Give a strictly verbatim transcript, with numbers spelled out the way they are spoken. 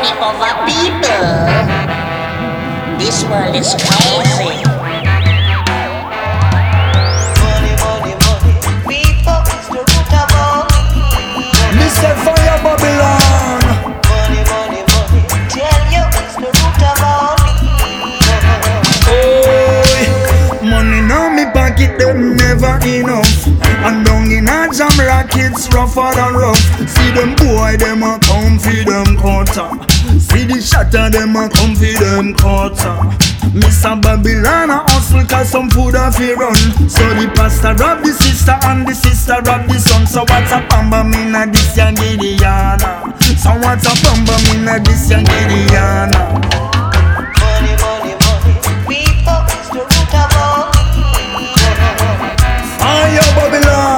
money over people. This world is crazy. Money, money, money. People is the root of all evil. Mister Fire Babylon. Money, money, money. Tell you it's the root of all evil. Oh, money now me pocket them never enough. And down in a jam rackets rougher than rough. See them boy them a come feed them quarter. See the shatter them a come feed them quarter. Mister Babylon a hustle cause some food a fi run. So the pastor rob the sister and the sister rob the son. So what's a bamba me na this young Gideona? So what's a bamba me na this young Gideona?